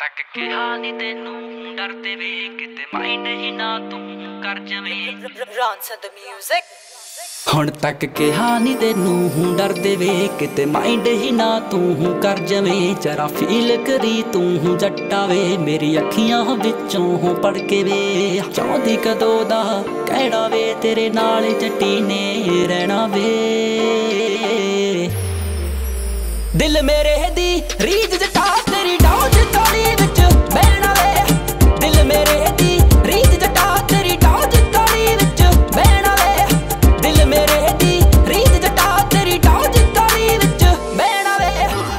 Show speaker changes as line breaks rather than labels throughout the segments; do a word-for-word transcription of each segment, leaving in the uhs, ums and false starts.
तक किहा नी तेनू डरदे वे किते माइंड ही ना तू कर जवे
Ronson the music
ਹੁਣ तक किहा नी तेनू डरदे वे किते माइंड ही ना तू कर जवे जरा फील करी तू जट्टा वे मेरी अखियां विचों पड़ के वे चाहदी कदों दा कहड़ा वे तेरे नाल जट्टी ने रहना वे दिल मेरे दी रीज जटा तेरी डौज ताली विच बहना वे दिल मेरे दी रीज जटा तेरी डौज ताली विच बहना वे दिल मेरे दी रीज जटा तेरी डौज ताली विच बहना वे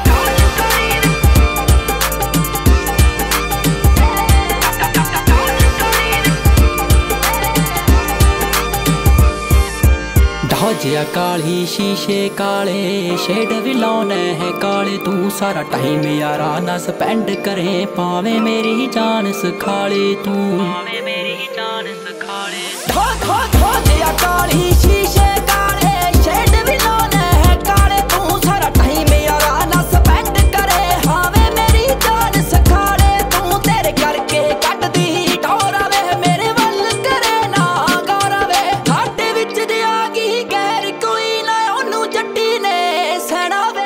डौजिया काली शीशे काले शेड भी लाने है काले तू सारा टाइम यारा ना स्पेंड करे पावे मेरी जान सखाले तू पावे मेरी जान सखाले धो धो धौजिया काली शीशे काले शेड भी लाने है काले तू सारा टाइम यारा ना स्पेंड करे पावे मेरी जान सखाले तू तेरे करके कट दी डोरा वे मेरे वल करे ना गौरा वे घाटे विच जे आ गई गैर कोई ना ओनू जट्टी ने सहना वे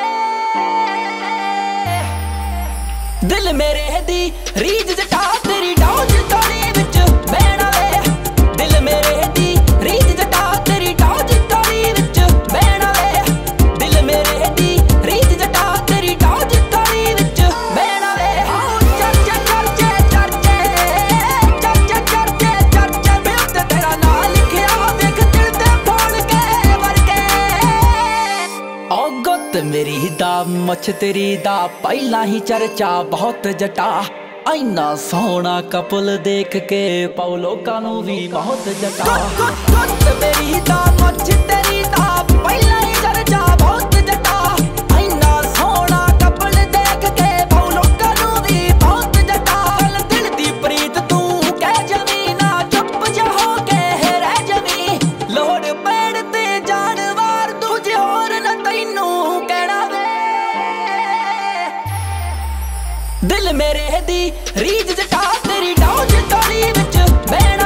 दिल मेरे दी रीज जटा तेरी डौज ताली विच बहना वे दिल मेरे दी रीज जटा तेरी डौज ताली विच बहना वे दिल मेरे दी रीज जटा तेरी डौज ताली विच बहना वे चर्चे चर्चे चर्चे चर्चे चर्चे चर्चे दिल ते तेरा नाम लिखिया देख दिल ते फोड़ के वर्गे ओ गुत मेरी दा मछ तेरी दा पहला ही चर्चा बहुत जटा इन्ना सोहना कपल देख के पाओ लोकां नू भी बहुत जटा गुत मेरी दा मछ तेरी दा पहला ही चर्चा बहुत जटा इन्ना सोहना कपल देख के पाओ लोकां नू भी बहुत जटा दिल दी प्रीत तू कह जवी ना चुप जा हो के रह जवी लोड़ पैण ते जानवर दूजे होर न तैनू कहना वे दिल मेरे दी रीज जटा तेरी डौज ताली विच बहना